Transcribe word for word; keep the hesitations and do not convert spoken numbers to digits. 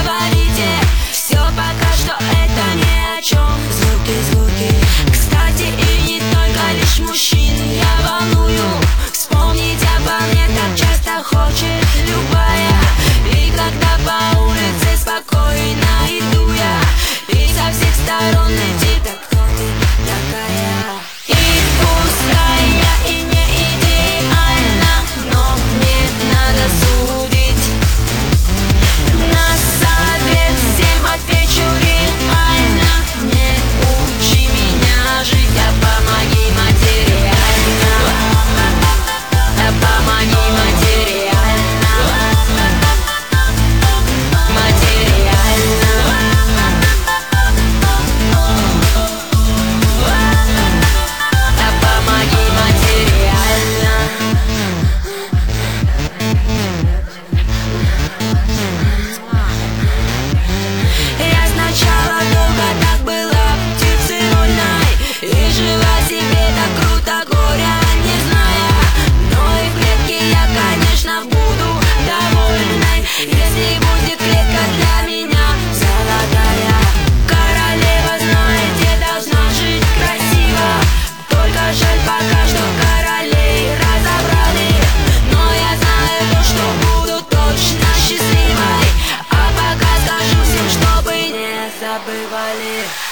говорите, все пока что это ни о чем. Звуки, звуки, кстати, и не только лишь мужчин я волную. Вспомнить обо мне так часто хочет любая. И когда по улице спокойно иду я, и со всех сторон летит, так кто ты такая? И пускай я и не идеальна, но мне надо судить. На совет всем отвечу реально: не учи меня жить, а помоги материально. А помоги материально. Материально. А помоги материально. Я сначала долго так была птицей вольной и жила себе так круто, горя не зная. Но и в клетке я, конечно, буду довольной, если будет клетка для меня золотая. Королева, знаете, должна жить красиво, только жаль пока что королей разобрали. Но я знаю то, что буду точно счастливой, а пока скажу всем, чтобы не забывали.